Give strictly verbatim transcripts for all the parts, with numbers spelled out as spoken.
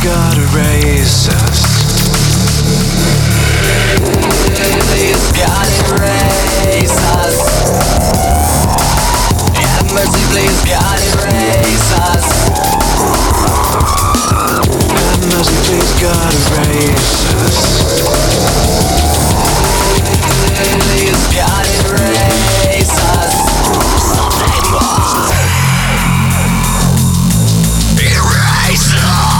God erase us. Please God erase us. Have mercy, please God erase us. Have mercy, please God erase us. Please God erase us. Something more. Erase us.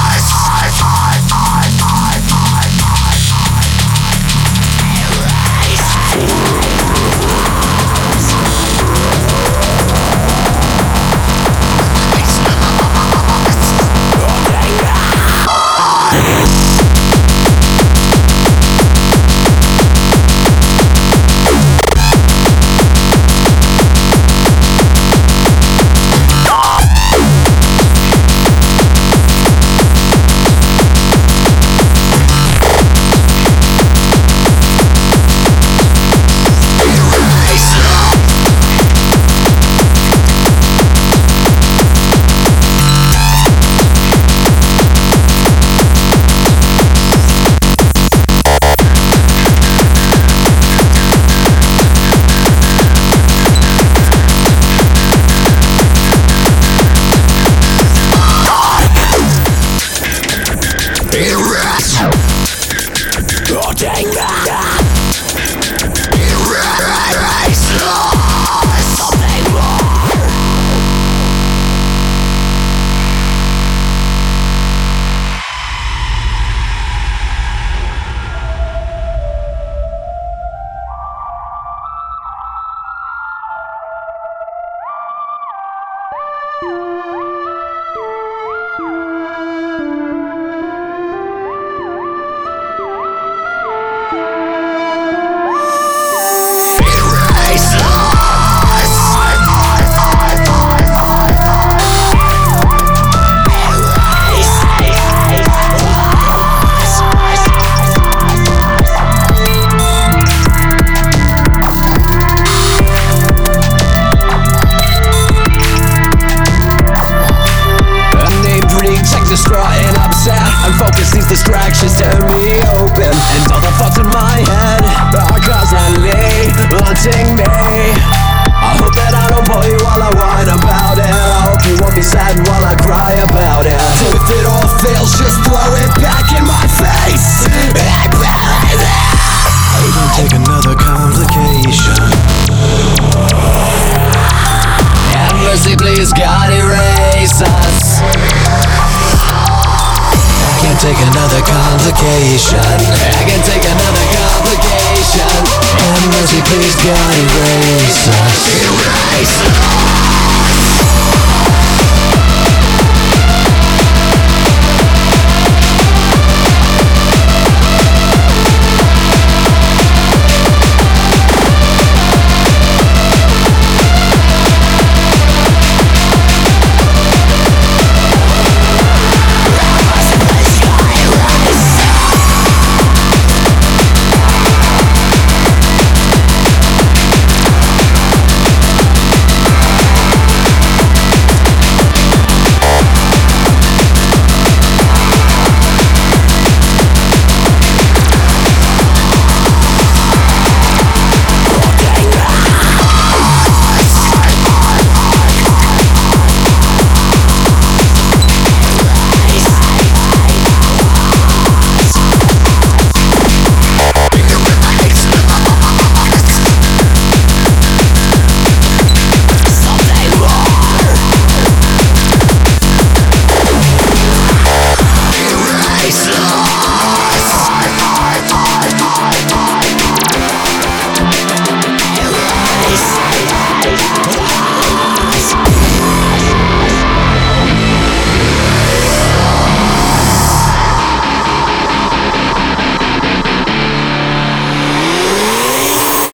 Focus these distractions, turn me open. And all the thoughts in my head are constantly haunting me. I hope that I don't bore you while I whine about it. I hope you won't be sad while I cry about it. If it all fails, just throw it back in my face. We don't take another complication. Have mercy, please God erase us. I can't take another complication. I can take another complication. Have mercy, please God erase us. Erase us.